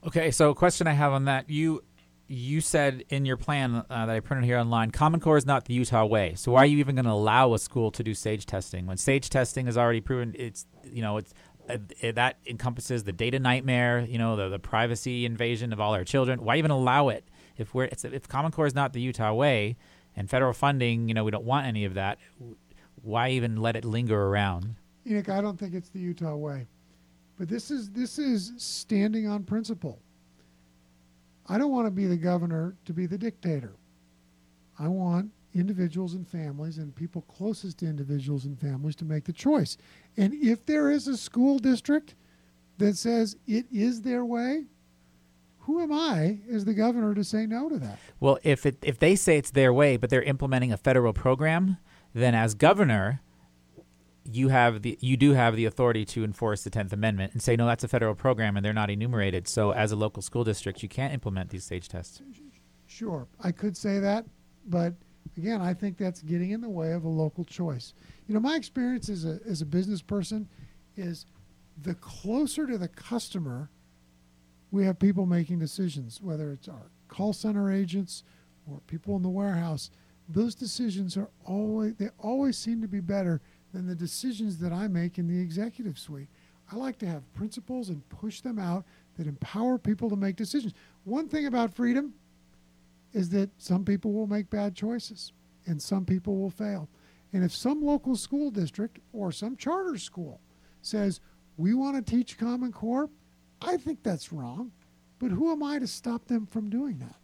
Okay, so a question I have on that. You said in your plan that I printed here online, Common Core is not the Utah way. So why are you even going to allow a school to do SAGE testing when SAGE testing is already proven? That encompasses the data nightmare, the privacy invasion of all our children. Why even allow it if Common Core is not the Utah way and federal funding, we don't want any of that. Why even let it linger around? Enoch, I don't think it's the Utah way, but this is standing on principle. I don't want to be the governor to be the dictator. I want individuals and families and people closest to individuals and families to make the choice. And if there is a school district that says it is their way, who am I as the governor to say no to that? Well, if they say it's their way, but they're implementing a federal program, then as governor, you do have the authority to enforce the 10th Amendment and say, no, that's a federal program and they're not enumerated. So as a local school district, you can't implement these SAGE tests. Sure, I could say that, but again, I think that's getting in the way of a local choice. My experience as a business person is the closer to the customer we have people making decisions, whether it's our call center agents or people in the warehouse, those decisions always seem to be better than the decisions that I make in the executive suite. I like to have principles and push them out that empower people to make decisions. One thing about freedom is that some people will make bad choices and some people will fail. And if some local school district or some charter school says, we want to teach Common Core, I think that's wrong. But who am I to stop them from doing that?